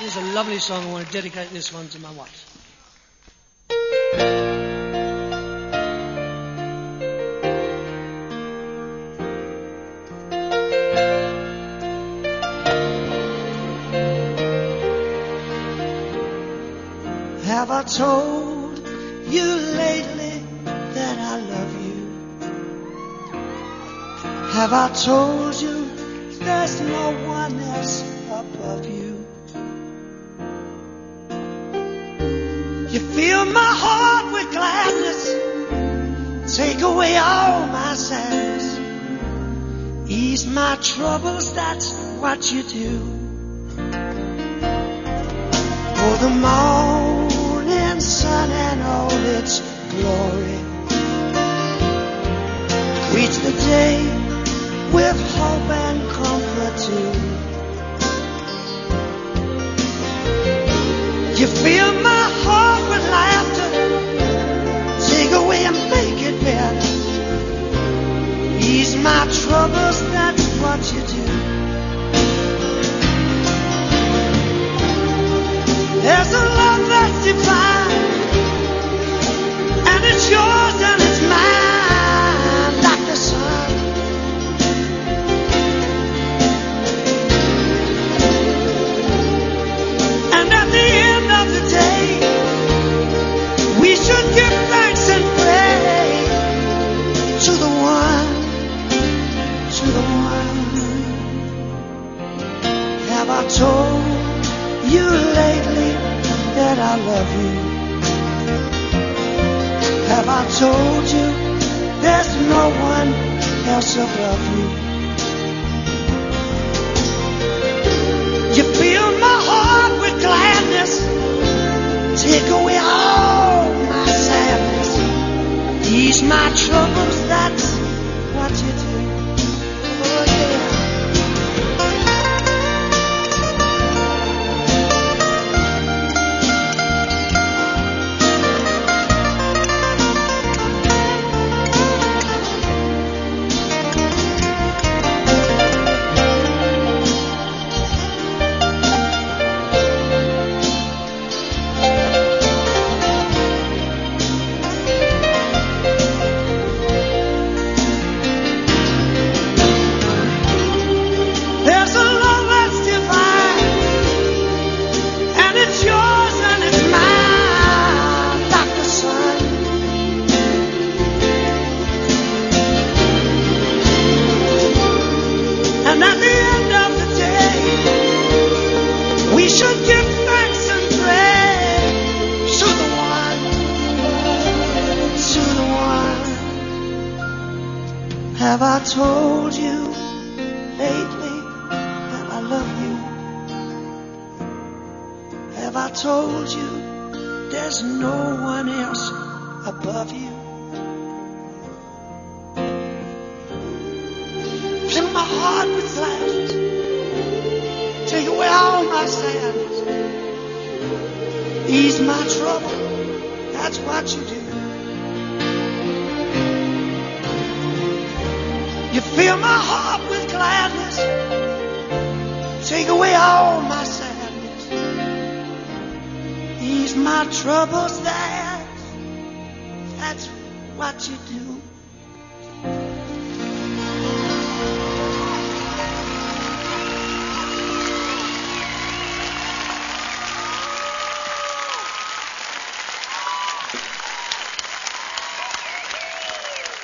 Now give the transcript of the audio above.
Here's a lovely song. I want to dedicate this one to my wife. Have I told you lately that I love you? Have I told you there's no one else above you? You fill my heart with gladness, take away all my sadness, ease my troubles, that's what you do. For the morning sun and all its glory, greets the day with hope and comfort too. You fill my heart with laughter, take away and make it better, ease my troubles, that's what you do. There's a love that's divine, and it's yours and it's mine, like the sun. And at the end of the day, we should give thanks and pray to the one, to the one. Have I told you lately that I love you? Have I told you there's no one else above you? You fill my heart with gladness, take away all my sadness, ease my troubles, that's what you do. Oh yeah. Have I told you lately that I love you? Have I told you there's no one else above you? Fill my heart with gladness, take away all my sadness, ease my trouble, that's what you do. You fill my heart with gladness, take away all my sadness, ease my troubles, that's what you do.